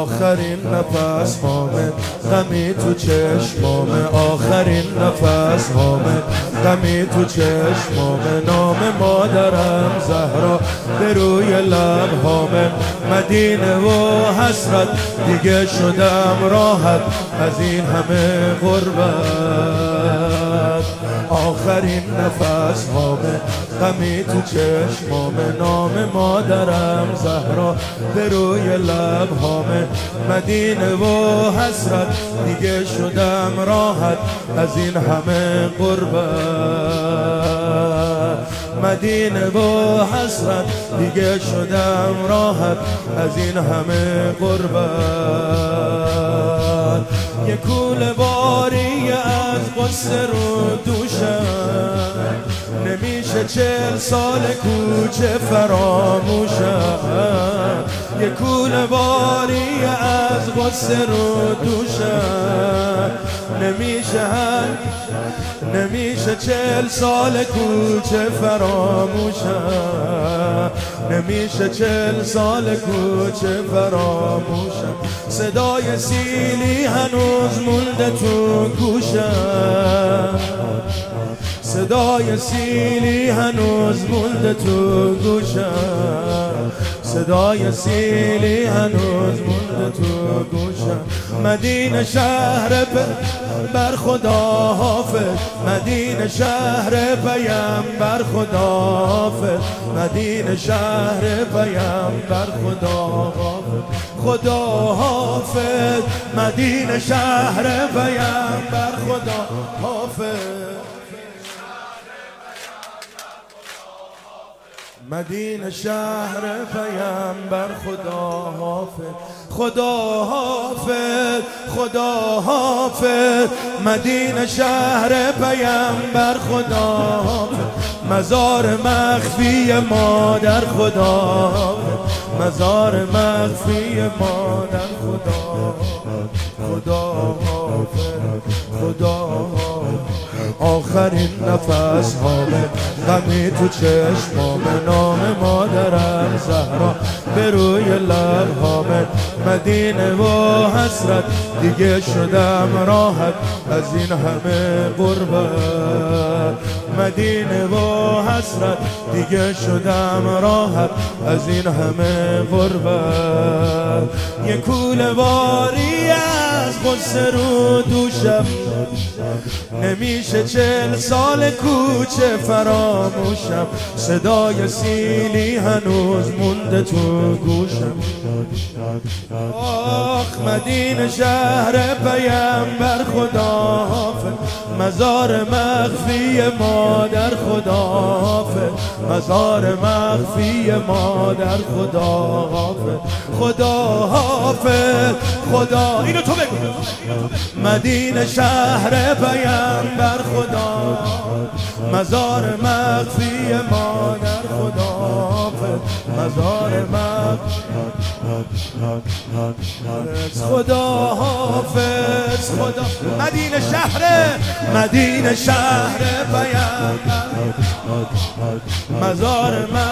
آخرین نفس هامه غمی تو چشمامه، آخرین نفس هامه غمی تو چشمامه. نام مادرم زهرا به روی لب هامه، مدینه و حسرت دیگه شدم راحت از این همه غربت. آخرین نفس هامه غمی تو چشمامه، نام مادرم زهرا به روی لب هامه، مدینه و حسرت دیگه شدم راحت از این همه غربت. مدینه و حسرت دیگه شدم راحت از این همه غربت. یه کوله باری از قصه رو دوشم، نمیشه 40 سال کوچه فراموشم. یه کوله باری از قصه رو دوشم، نمیشه 40 سال کوچه فراموشم، نمیشه 40 سال کوچه فراموشم. صدای سیلی هنوز مونده تو گوشم، صدای سیلی هنوز مونده تو گوشم، صدای سیلی هنوز مونده تو گوشم. مدینه شهر بر خدا حافظ، مدینه شهر پیامبر خدا حافظ، مدینه شهر پیامبر خدا حافظ، خدا حافظ. مدینه شهر پیامبر خدا حافظ، مدینه شهر پیامبر خدا حافظ، خدا حافظ، خدا حافظ. مدینه شهر پیامبر خدا حافظ، مزار مخفی مادر خدا حافظ، مزار مخفی مادر خدا حافظ، خدا حافظ، خدا حافظ. آخرین نفس هامه غمی تو چشمامه، نام مادرم زهرا به روی لب هامه، مدینه و حسرت دیگه شدم راحت از این همه غربت. مدینه و حسرت دیگه شدم راحت از این همه غربت. یه کوله باری از قصه رو دوشم، نمیشه 40 سال کوچه فراموشم. صدای سیلی هنوز مونده تو گوشم. آخ مدینه شهر پیامبر خدا حافظ، مزار مخفی مادر خدا حافظ، مزار مخفی مادر خدا حافظ، خدا حافظ، خدا. اینو تو بگو. مدینه شهر پیامبر خدا، مزار مخفی مادر خدا حافظ، مزار خدا حافظ، خدا. مدینه شهر پیامبر، مزار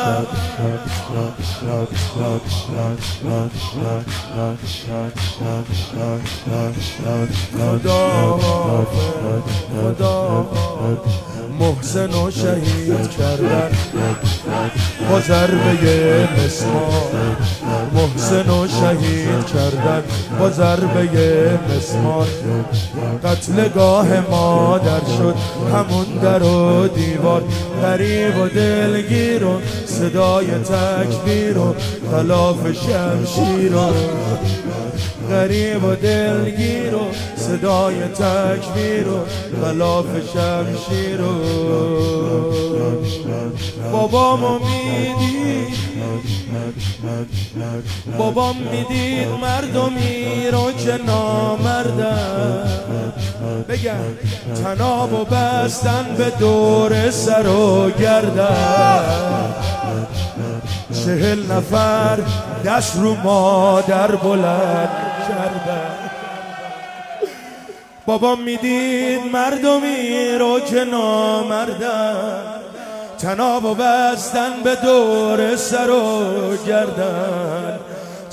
خدا حافظ، خدا. محسن و شهید کردن با ضربه مسمار، محسن و شهید کردن با ضربه مسمار. قتلگاه مادر شد همون در و دیوار، غریب و دلگیر و صدای تکبیر و خلاف شمشیر و غریب و دلگیر و صدای تکبیر و خلاف شمشیر و بابامو میدید، بابام میدید مردمی رو که نامردن، بگن تنابو بستن به دور سر و گردن. 40 نفر دست رو مادر بلند کردن. بابام میدید مردمی رو که نامردن، تنابو بستن به دور سر و گردن.